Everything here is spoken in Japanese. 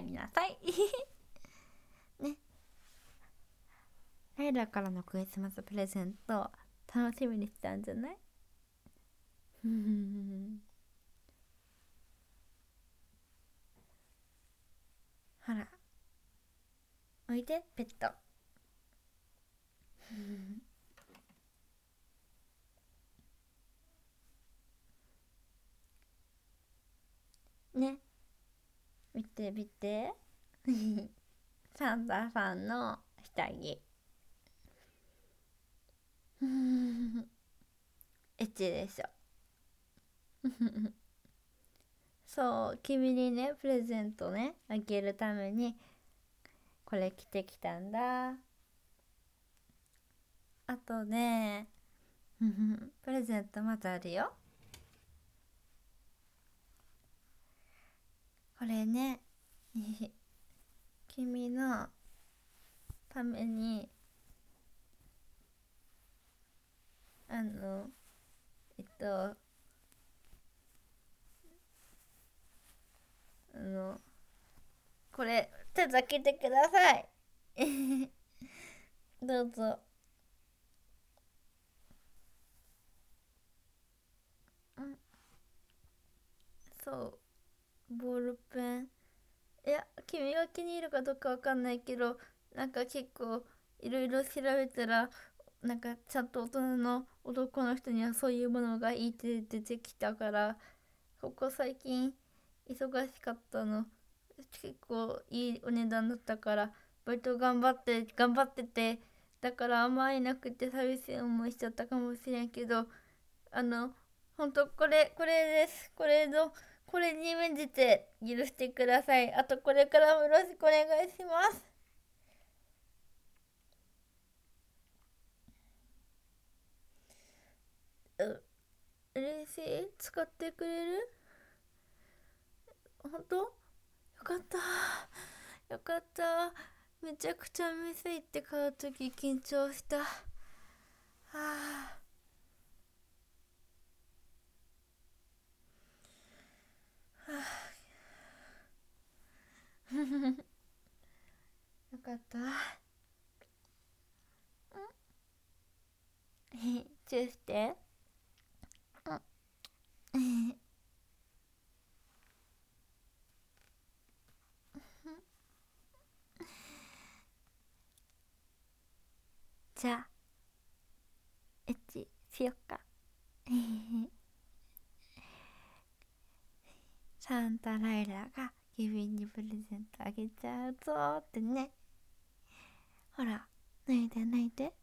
帰りなさいね。ライラからのクリスマスプレゼント楽しみにしてたんじゃない？ほら、おいでペットね、見て見てサンタさんの下着エッチでしょそう、君にねプレゼントねあげるためにこれ着てきたんだ。あとねプレゼントまだあるよ。これね君のためにあのえっとあのこれ手だけてくださいどうぞ。ん、そうボールペン。いや君が気に入るかどうかわかんないけど、なんか結構いろいろ調べたらなんかちゃんと大人の男の人にはそういうものがいいって出てきたから、ここ最近忙しかったの。結構いいお値段だったからバイト頑張ってて、だからあんま会えなくて寂しい思いしちゃったかもしれんけど、あのほんとこれです。これに免じて許してください。あとこれからもよろしくお願いします。嬉しい？使ってくれる？本当？よかったよかった。めちゃくちゃ店行って買うとき緊張した。はあ。よかった。チューして。じゃあエッチしよっかサンタライラが君にプレゼントあげちゃうぞってね。ほら、脱いで脱いで。